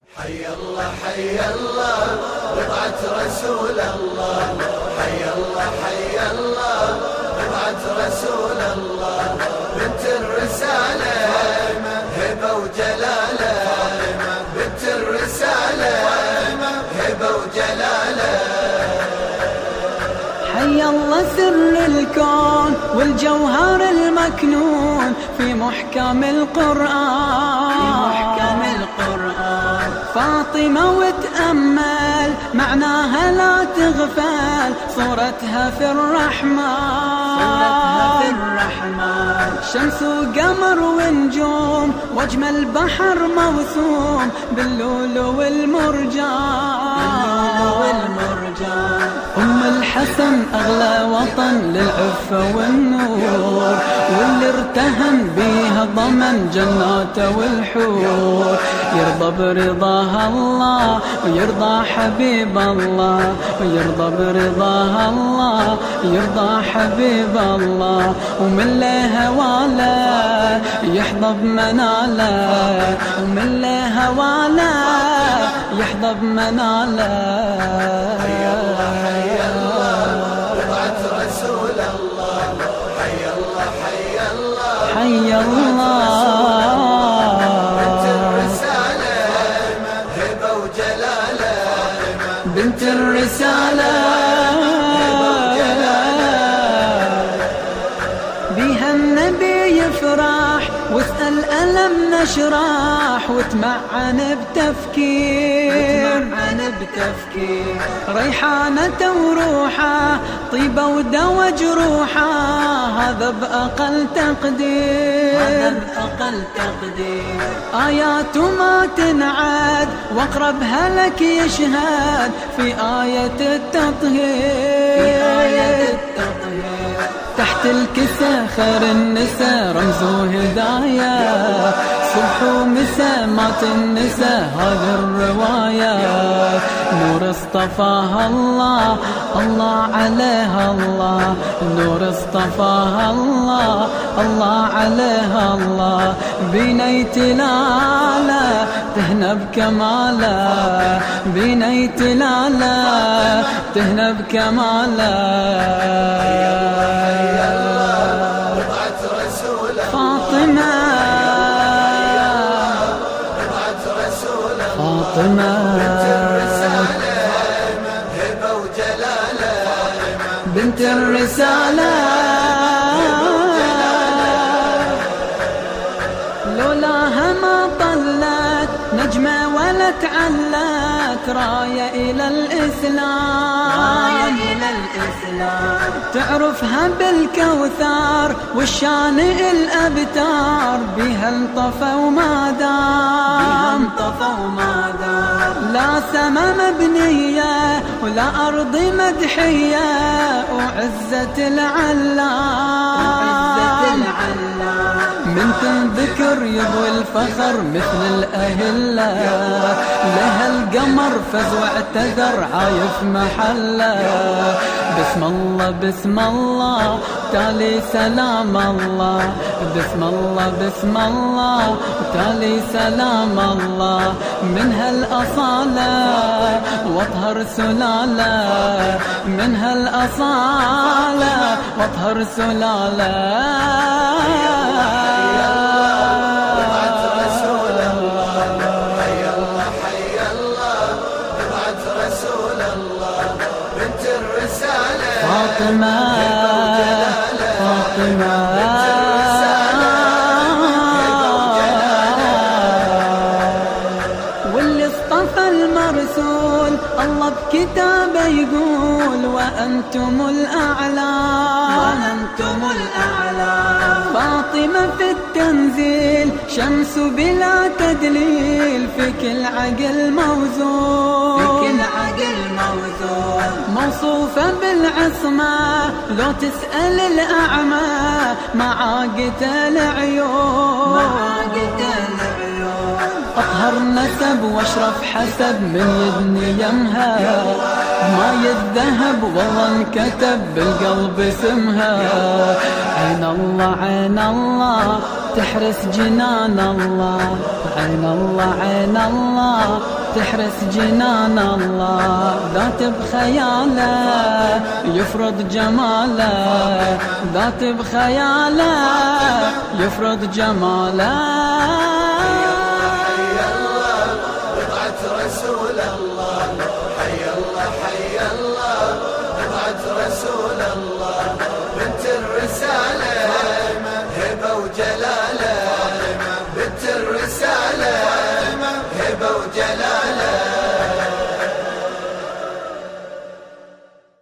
حي الله حي الله رفعت رسول الله، حي الله حي الله رفعت رسول الله، بنت الرسالة هبة وجلالة، بنت الرسالة هبة وجلالة. حي الله سر الكون والجوهر المكنون في محكم القرآن، فاطمة وتأمل معناها لا تغفل، صورتها في الرحمن، شمس وقمر ونجوم واجمل بحر موسوم باللؤلؤ والمرجان، أم الحسن أغلى وطن للعفة والنور، واللي ارتهن بيها ضمن جناته والحور، يرضى برضاها الله ويرضى حبيب الله، ويرضى برضاها الله يرضى حبيب الله، ومن له هواله يحظى بمناله، ومن له هواله يحظى بمناله. حي الله حي الله رفعت رسول الله، حي الله حي الله حي الله، بنت الرسالة هبة وجلالة، بنت الرسالة بيها النبي يفرح واسأل ألم نشرح، وتمعن بتفكير ريحانة وروحه طيبة ودوا جروحه، هذا بأقل تقدير آيات ما تنعد واقربها لك يشهد في آية التطهير، تحت الكسى خير النساء رمزه هداية، صبح ومساء مات النساء هذه الرواية، نور اصطفاها الله الله عليها الله، نور اصطفاها الله الله عليها الله، بنيت لالا تهنى بكماله، بنيت لالا تهنى بكماله. فاطمة بنت الرسالة هبة وجلالة، بنت الرسالة لولاها ما طلت نجمة ولا تعلت راية إلى الإسلام، تعرفها بالكوثر والشان الأبتار، بها انطفى وما دام لا سما مبنية ولا أرض مدحية، وعزة العلام من تنذكر يضوي الفخر مثل الأهلة، لها القمر فز واعتذر عايف محله، بسم الله بسم الله تالي سلام الله، بسم الله بسم الله تالي سلام الله، من هالأصالة واطهر سلالة، من هالأصالة واطهر سلالة. فاطمة واللي اصطفى المرسول الله بكتابه يقول وأنتم الأعلى، فاطمة في التنزيل شمس بلا تدليل، في كل عقل موزون موصوفة بالعصمة، لو تسأل الأعمى معاقة العيون، أطهر نسب واشرف حسب من يدني يمها، ما يذهب والله انكتب بالقلب اسمها، عين الله عين الله تحرس جنان الله، عين الله عين الله تحرس جنان الله، ذات بخياله يفرض جماله، ذات بخياله يفرض جماله.